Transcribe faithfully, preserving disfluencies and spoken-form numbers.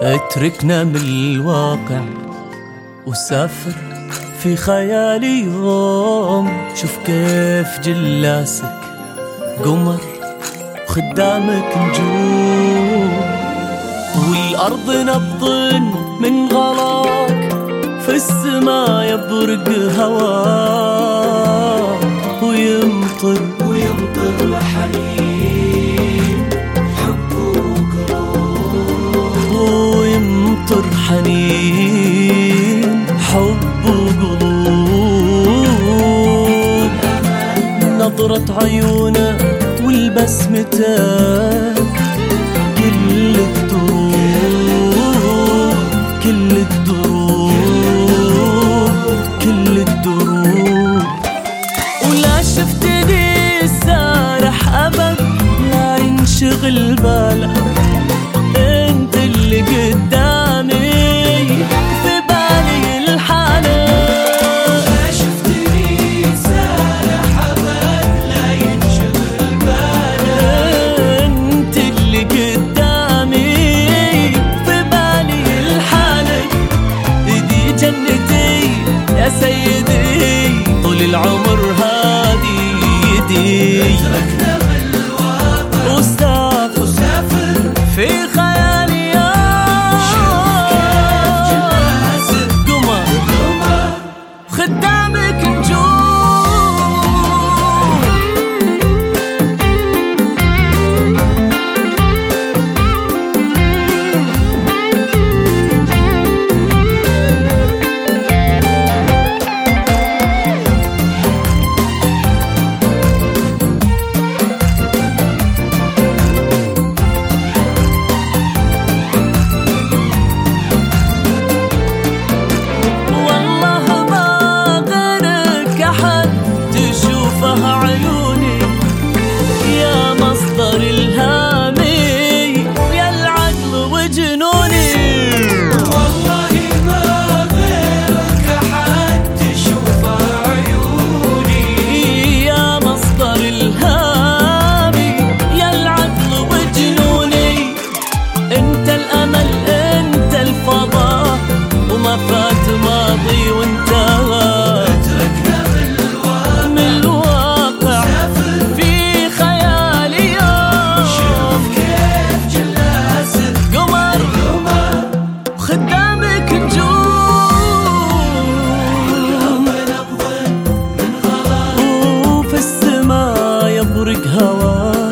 اتركنا من الواقع وسافر في خيالي يوم. شوف كيف جلاسك قمر وخدامك نجوم، والأرض نبض من غلاك، في السما يبرق هواك ويمطر ويمطر حنين حب وقلوب، ويمطر حنين حب وقلوب. نظرة عيونك والبسمتك كل الدروب، كل الدروب، كل الدروب. ولا شفتني سارح أبد لا ينشغل بالك، انت اللي قدامي في بالي الحالة. لا شفتني سارح أبد لا ينشغل بالك، انت اللي قدامي في بالي الحالة. دي جنتي يا سيدي، طول العمر هادي يدي. اتركنا من الواقع وسافر وسافر في خيالي يوم. شوف كيف جلاسك قمر قمر خدامك نجوم. عيوني يا مصدر الهامي، يا العقل وجنوني. والله ما غيرك أحد تشوفه عيوني، يا مصدر الهامي، يا العقل وجنوني. انت الامل انت الفضاء، وما فات ماضي وانتهى. اتركنا من الواقع في خيالي يوم. شوف كيف جلاسك قمر قمر خدامك نجوم، نبض من غلاك، وفي السما يبرق هواك